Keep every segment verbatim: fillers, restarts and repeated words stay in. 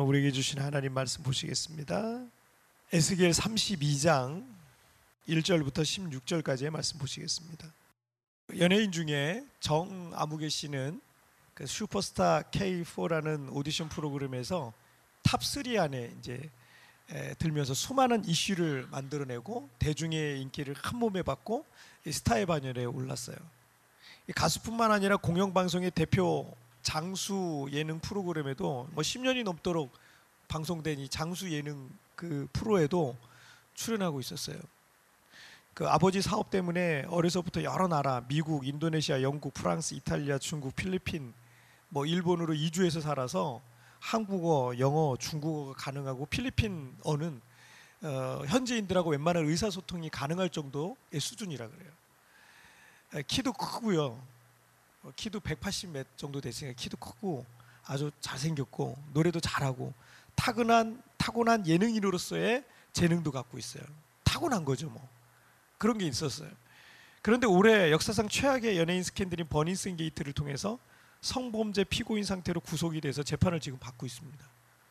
오늘 우리에게 주신 하나님 말씀 보시겠습니다. 에스겔 삼십이 장 일 절부터 십육 절까지의 말씀 보시겠습니다. 연예인 중에 정아무개 씨는 그 슈퍼스타 케이 포라는 오디션 프로그램에서 탑삼 안에 이제 에, 들면서 수많은 이슈를 만들어내고 대중의 인기를 한 몸에 받고 스타의 반열에 올랐어요. 가수뿐만 아니라 공영방송의 대표 장수 예능 프로그램에도 뭐 십 년이 넘도록 방송된 이 장수 예능 그 프로에도 출연하고 있었어요. 그 아버지 사업 때문에 어려서부터 여러 나라, 미국, 인도네시아, 영국, 프랑스, 이탈리아, 중국, 필리핀, 뭐 일본으로 이주해서 살아서 한국어, 영어, 중국어가 가능하고 필리핀어는 어, 현지인들하고 웬만한 의사소통이 가능할 정도의 수준이라 그래요. 키도 크고요. 키도 백팔십 몇 정도 됐으니까 키도 크고 아주 잘생겼고 노래도 잘하고 타고난 타고난 예능인으로서의 재능도 갖고 있어요. 타고난 거죠, 뭐. 그런 게 있었어요. 그런데 올해 역사상 최악의 연예인 스캔들인 버닝썬 게이트를 통해서 성범죄 피고인 상태로 구속이 돼서 재판을 지금 받고 있습니다.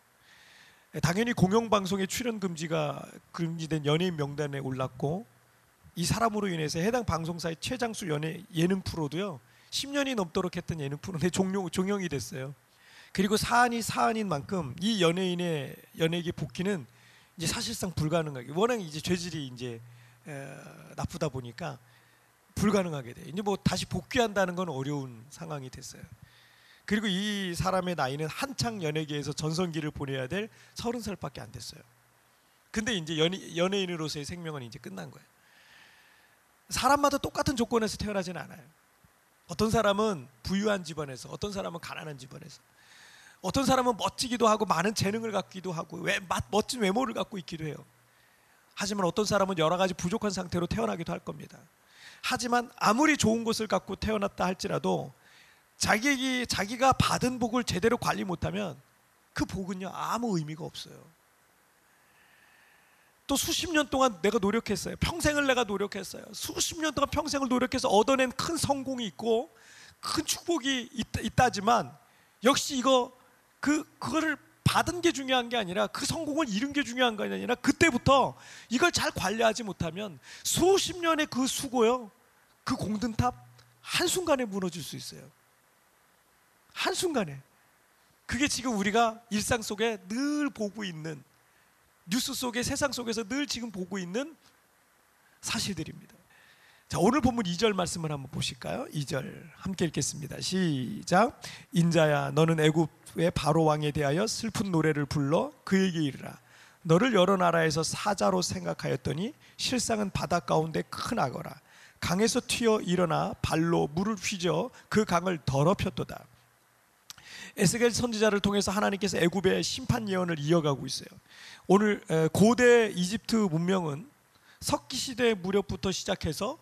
당연히 공영방송에 출연 금지가 금지된 연예인 명단에 올랐고 이 사람으로 인해서 해당 방송사의 최장수 연예 예능 프로도요 십 년이 넘도록 했던 예능 프로인데 종용, 종영이 됐어요. 그리고 사안이 사안인 만큼 이 연예인의 연예계 복귀는 이제 사실상 불가능하게, 워낙 이제 죄질이 이제 에, 나쁘다 보니까 불가능하게 돼요. 이제 뭐 다시 복귀한다는 건 어려운 상황이 됐어요. 그리고 이 사람의 나이는 한창 연예계에서 전성기를 보내야 될 서른 살밖에 안 됐어요. 근데 이제 연예, 연예인으로서의 생명은 이제 끝난 거예요. 사람마다 똑같은 조건에서 태어나지는 않아요. 어떤 사람은 부유한 집안에서, 어떤 사람은 가난한 집안에서, 어떤 사람은 멋지기도 하고 많은 재능을 갖기도 하고 왜, 멋진 외모를 갖고 있기도 해요. 하지만 어떤 사람은 여러 가지 부족한 상태로 태어나기도 할 겁니다. 하지만 아무리 좋은 것을 갖고 태어났다 할지라도 자기, 자기가 받은 복을 제대로 관리 못하면 그 복은요 아무 의미가 없어요. 또 수십 년 동안 내가 노력했어요. 평생을 내가 노력했어요. 수십 년 동안 평생을 노력해서 얻어낸 큰 성공이 있고 큰 축복이 있, 있다지만 역시 이거 그 그거를 받은 게 중요한 게 아니라 그 성공을 이룬 게 중요한 게 아니라 그때부터 이걸 잘 관리하지 못하면 수십 년의 그 수고요, 그 공든탑 한순간에 무너질 수 있어요. 한순간에. 그게 지금 우리가 일상 속에 늘 보고 있는, 뉴스 속에, 세상 속에서 늘 지금 보고 있는 사실들입니다. 자, 오늘 본문 이 절 말씀을 한번 보실까요? 이 절 함께 읽겠습니다. 시작. 인자야, 너는 애굽의 바로 왕에 대하여 슬픈 노래를 불러 그에게 이르라. 너를 여러 나라에서 사자로 생각하였더니 실상은 바다 가운데 큰 악어라. 강에서 튀어 일어나 발로 물을 휘저 그 강을 더럽혔도다. 에스겔 선지자를 통해서 하나님께서 애굽의 심판 예언을 이어가고 있어요. 오늘 고대 이집트 문명은 석기 시대 무렵부터 시작해서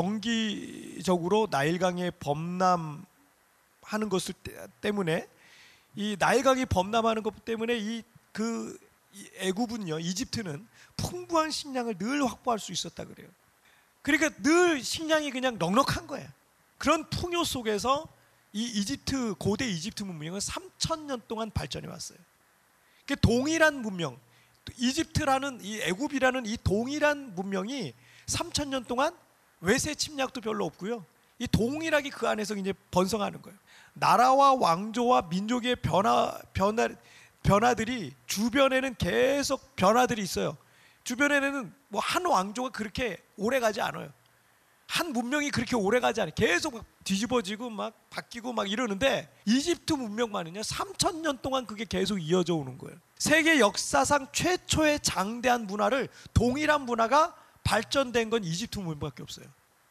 정기적으로 나일강에 범람하는 것을 때문에 이 나일강이 범람하는 것 때문에 이 그 애굽은요, 이집트는 풍부한 식량을 늘 확보할 수 있었다 그래요. 그러니까 늘 식량이 그냥 넉넉한 거예요. 그런 풍요 속에서 이 이집트, 고대 이집트 문명은 삼천 년 동안 발전해 왔어요. 그 동일한 문명, 이집트라는 이 애굽이라는 이 동일한 문명이 삼천 년 동안 외세 침략도 별로 없고요. 이 동일하게 그 안에서 이제 번성하는 거예요. 나라와 왕조와 민족의 변화, 변화, 변화들이 주변에는 계속 변화들이 있어요. 주변에는 뭐 한 왕조가 그렇게 오래 가지 않아요. 한 문명이 그렇게 오래 가지 않아요. 계속 막 뒤집어지고 막 바뀌고 막 이러는데 이집트 문명만은요 삼천 년 동안 그게 계속 이어져 오는 거예요. 세계 역사상 최초의 장대한 문화를, 동일한 문화가 발전된 건 이집트 문명밖에 없어요.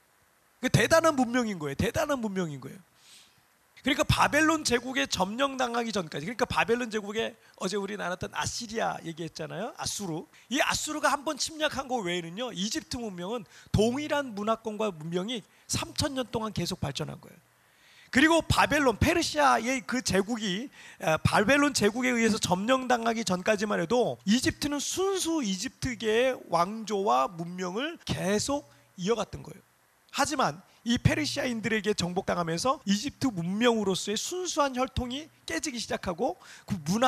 대단한 문명인 거예요. 대단한 문명인 거예요. 그러니까 바벨론 제국에 점령당하기 전까지, 그러니까 바벨론 제국에 어제 우리 나눴던 아시리아 얘기했잖아요. 아수르. 이 아수르가 한번 침략한 거 외에는요 이집트 문명은 동일한 문화권과 문명이 삼천 년 동안 계속 발전한 거예요. 그리고 바벨론, 페르시아의 그 제국이 바벨론 제국에 의해서 점령당하기 전까지만 해도 이집트는 순수 이집트계의 왕조와 문명을 계속 이어갔던 거예요. 하지만 이 페르시아인들에게 정복당하면서 이집트 문명으로서의 순수한 혈통이 깨지기 시작하고 그 문화는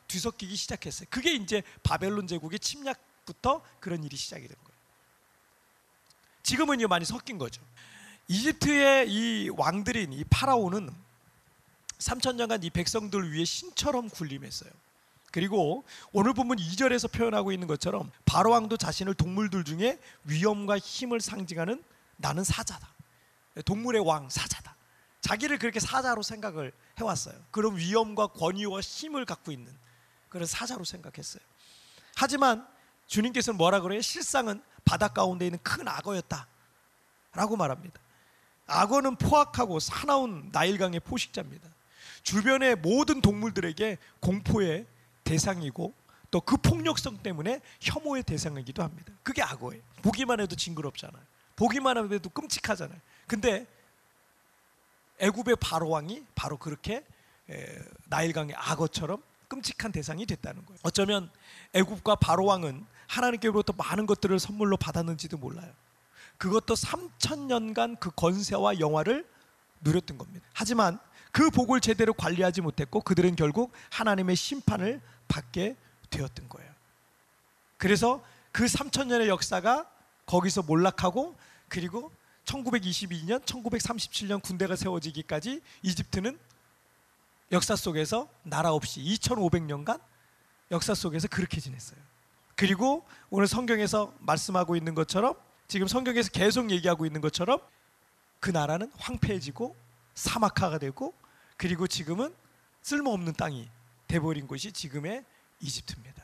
뒤섞이기 시작했어요. 그게 이제 바벨론 제국의 침략부터 그런 일이 시작이 된 거예요. 지금은요 많이 섞인 거죠. 이집트의 이 왕들인 이 파라오는 삼천 년간 이 백성들 위해 신처럼 군림했어요. 그리고 오늘 본문 이 절에서 표현하고 있는 것처럼 바로 왕도 자신을 동물들 중에 위엄과 힘을 상징하는 나는 사자다, 동물의 왕 사자다, 자기를 그렇게 사자로 생각을 해왔어요. 그런 위엄과 권위와 힘을 갖고 있는 그런 사자로 생각했어요. 하지만 주님께서는 뭐라 그래요? 실상은 바다 가운데 있는 큰 악어였다 라고 말합니다. 악어는 포악하고 사나운 나일강의 포식자입니다. 주변의 모든 동물들에게 공포의 대상이고 또 그 폭력성 때문에 혐오의 대상이기도 합니다. 그게 악어예요. 보기만 해도 징그럽잖아요. 보기만 해도 끔찍하잖아요. 근데 애굽의 바로 왕이 바로 그렇게 나일강의 악어처럼 끔찍한 대상이 됐다는 거예요. 어쩌면 애굽과 바로 왕은 하나님께로부터 많은 것들을 선물로 받았는지도 몰라요. 그것도 삼천 년간 그 건세와 영화를 누렸던 겁니다. 하지만 그 복을 제대로 관리하지 못했고 그들은 결국 하나님의 심판을 받게 되었던 거예요. 그래서 그 삼천 년의 역사가 거기서 몰락하고, 그리고 천구백이십이 년, 천구백삼십칠 년 군대가 세워지기까지 이집트는 역사 속에서 나라 없이 이천오백 년간 역사 속에서 그렇게 지냈어요. 그리고 오늘 성경에서 말씀하고 있는 것처럼, 지금 성경에서 계속 얘기하고 있는 것처럼 그 나라는 황폐해지고 사막화가 되고, 그리고 지금은 쓸모없는 땅이 돼버린 곳이 지금의 이집트입니다.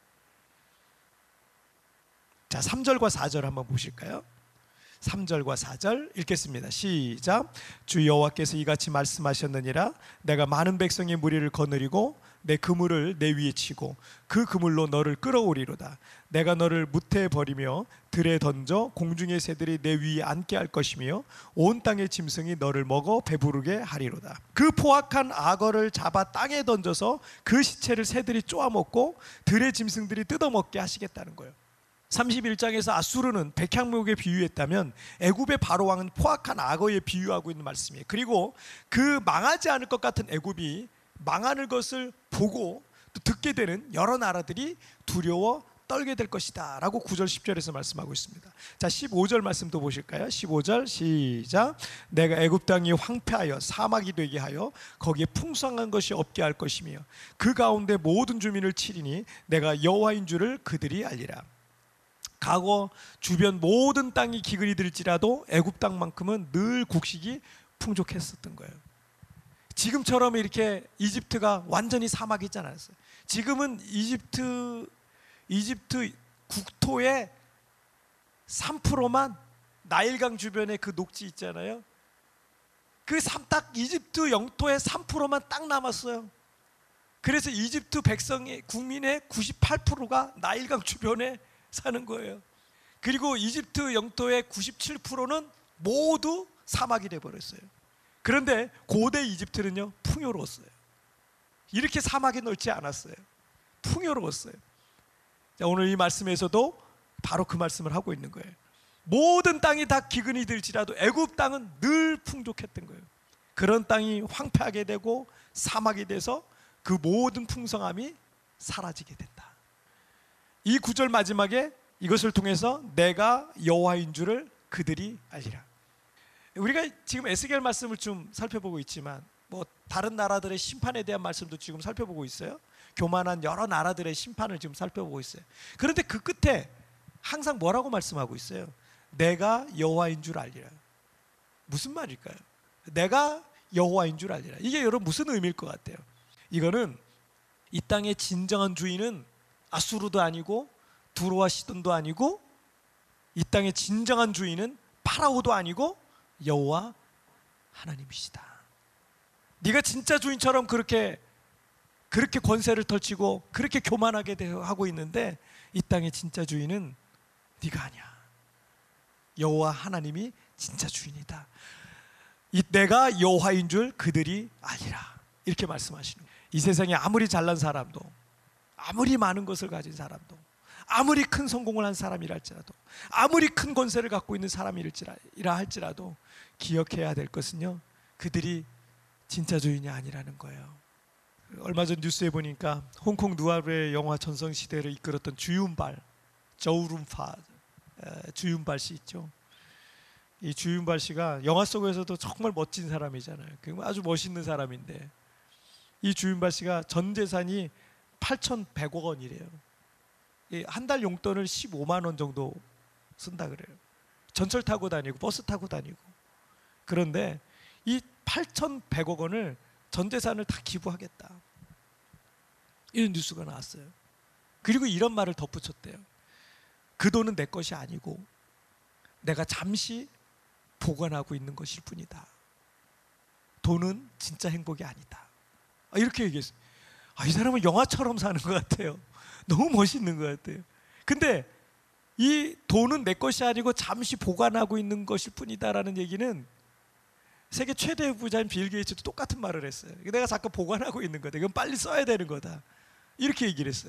자, 삼 절과 사 절 한번 보실까요? 삼 절과 사 절 읽겠습니다. 시작. 주 여호와께서 이같이 말씀하셨느니라. 내가 많은 백성의 무리를 거느리고 내 그물을 내 위에 치고 그 그물로 너를 끌어오리로다. 내가 너를 무태에 버리며 들에 던져 공중의 새들이 내 위에 앉게 할 것이며 온 땅의 짐승이 너를 먹어 배부르게 하리로다. 그 포악한 악어를 잡아 땅에 던져서 그 시체를 새들이 쪼아먹고 들의 짐승들이 뜯어먹게 하시겠다는 거예요. 삼십일 장에서 아수르는 백향목에 비유했다면 애굽의 바로 왕은 포악한 악어에 비유하고 있는 말씀이에요. 그리고 그 망하지 않을 것 같은 애굽이 망하는 것을 보고 또 듣게 되는 여러 나라들이 두려워 떨게 될 것이다 라고 구 절 십 절에서 말씀하고 있습니다. 자, 십오 절 말씀도 보실까요? 십오 절 시작. 내가 애굽 땅이 황폐하여 사막이 되게 하여 거기에 풍성한 것이 없게 할 것이며 그 가운데 모든 주민을 치리니 내가 여호와인 줄을 그들이 알리라. 과거 주변 모든 땅이 기근이 들지라도 애굽 땅만큼은 늘 곡식이 풍족했었던 거예요. 지금처럼 이렇게 이집트가 완전히 사막이지 않았어요. 지금은 이집트 이집트 국토의 삼 퍼센트만 나일강 주변에 그 녹지 있잖아요. 그 딱 이집트 영토의 삼 퍼센트만 딱 남았어요. 그래서 이집트 백성의 국민의 구십팔 퍼센트가 나일강 주변에 사는 거예요. 그리고 이집트 영토의 구십칠 퍼센트는 모두 사막이 돼버렸어요. 그런데 고대 이집트는요 풍요로웠어요. 이렇게 사막이 넓지 않았어요. 풍요로웠어요. 자, 오늘 이 말씀에서도 바로 그 말씀을 하고 있는 거예요. 모든 땅이 다 기근이 들지라도 애굽 땅은 늘 풍족했던 거예요. 그런 땅이 황폐하게 되고 사막이 돼서 그 모든 풍성함이 사라지게 된다. 이 구절 마지막에 이것을 통해서 내가 여호와인 줄을 그들이 알리라. 우리가 지금 에스겔 말씀을 좀 살펴보고 있지만 뭐 다른 나라들의 심판에 대한 말씀도 지금 살펴보고 있어요. 교만한 여러 나라들의 심판을 지금 살펴보고 있어요. 그런데 그 끝에 항상 뭐라고 말씀하고 있어요? 내가 여호와인 줄 알리라. 무슨 말일까요? 내가 여호와인 줄 알리라. 이게 여러분 무슨 의미일 것 같아요? 이거는 이 땅의 진정한 주인은 아수르도 아니고 두로와 시돈도 아니고, 이 땅의 진정한 주인은 파라오도 아니고 여호와 하나님이시다. 네가 진짜 주인처럼 그렇게 그렇게 권세를 펼치고 그렇게 교만하게 하고 있는데 이 땅의 진짜 주인은 네가 아니야. 여호와 하나님이 진짜 주인이다. 이 내가 여호와인 줄 그들이 알리라. 이렇게 말씀하시는 거예요. 이 세상에 아무리 잘난 사람도, 아무리 많은 것을 가진 사람도, 아무리 큰 성공을 한 사람이라 할지라도, 아무리 큰 권세를 갖고 있는 사람이라 할지라도 기억해야 될 것은요, 그들이 진짜 주인이 아니라는 거예요. 얼마 전 뉴스에 보니까 홍콩 누아르의 영화 전성시대를 이끌었던 주윤발, 저우룸파 주윤발 씨 있죠. 이 주윤발 씨가 영화 속에서도 정말 멋진 사람이잖아요. 아주 멋있는 사람인데 이 주윤발 씨가 전 재산이 팔천백억 원이래요. 한 달 용돈을 십오만 원 정도 쓴다 그래요. 전철 타고 다니고 버스 타고 다니고. 그런데 이 팔천백억 원을 전 재산을 다 기부하겠다, 이런 뉴스가 나왔어요. 그리고 이런 말을 덧붙였대요. 그 돈은 내 것이 아니고 내가 잠시 보관하고 있는 것일 뿐이다. 돈은 진짜 행복이 아니다. 이렇게 얘기했어요. 아, 이 사람은 영화처럼 사는 것 같아요. 너무 멋있는 것 같아요. 근데 이 돈은 내 것이 아니고 잠시 보관하고 있는 것일 뿐이다라는 얘기는 세계 최대 부자인 빌 게이츠도 똑같은 말을 했어요. 내가 잠깐 보관하고 있는 거다. 이건 빨리 써야 되는 거다. 이렇게 얘기를 했어요.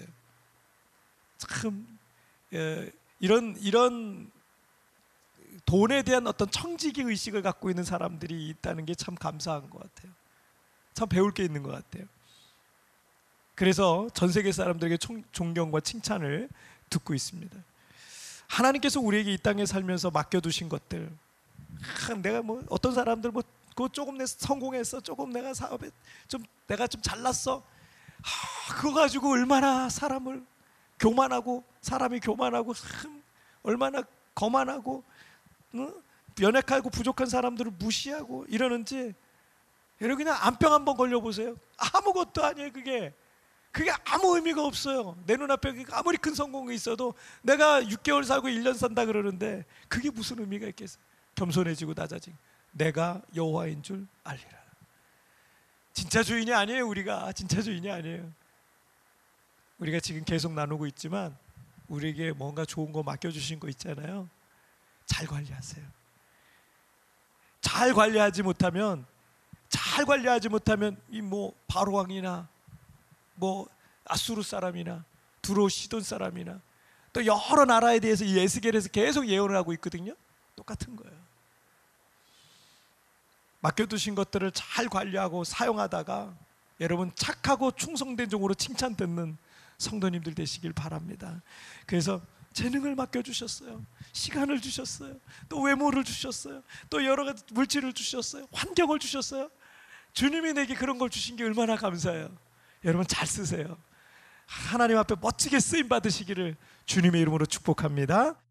참 에, 이런 이런 돈에 대한 어떤 청지기 의식을 갖고 있는 사람들이 있다는 게 참 감사한 것 같아요. 참 배울 게 있는 것 같아요. 그래서 전 세계 사람들에게 총, 존경과 칭찬을 듣고 있습니다. 하나님께서 우리에게 이 땅에 살면서 맡겨두신 것들, 아, 내가 뭐 어떤 사람들 뭐 그거 조금 내 성공했어, 조금 내가 사업에 좀 내가 좀 잘났어, 아, 그거 가지고 얼마나 사람을 교만하고 사람이 교만하고 참 얼마나 거만하고 응? 연약하고 부족한 사람들을 무시하고 이러는지, 여러분 그냥 암병 한번 걸려보세요. 아무것도 아니에요. 그게 그게 아무 의미가 없어요. 내 눈앞에 아무리 큰 성공이 있어도 내가 육 개월 살고 일 년 산다 그러는데 그게 무슨 의미가 있겠어요. 겸손해지고 낮아지고 내가 여호와인 줄 알리라. 진짜 주인이 아니에요. 우리가 진짜 주인이 아니에요. 우리가 지금 계속 나누고 있지만 우리에게 뭔가 좋은 거 맡겨주신 거 있잖아요. 잘 관리하세요. 잘 관리하지 못하면 잘 관리하지 못하면 이 뭐 바로왕이나 뭐 아수르 사람이나 두로 시돈 사람이나 또 여러 나라에 대해서 이 에스겔에서 계속 예언을 하고 있거든요. 똑같은 거예요. 맡겨두신 것들을 잘 관리하고 사용하다가 여러분 착하고 충성된 종으로 칭찬 듣는 성도님들 되시길 바랍니다. 그래서 재능을 맡겨주셨어요. 시간을 주셨어요. 또 외모를 주셨어요. 또 여러 가지 물질을 주셨어요. 환경을 주셨어요. 주님이 내게 그런 걸 주신 게 얼마나 감사해요. 여러분 잘 쓰세요. 하나님 앞에 멋지게 쓰임 받으시기를 주님의 이름으로 축복합니다.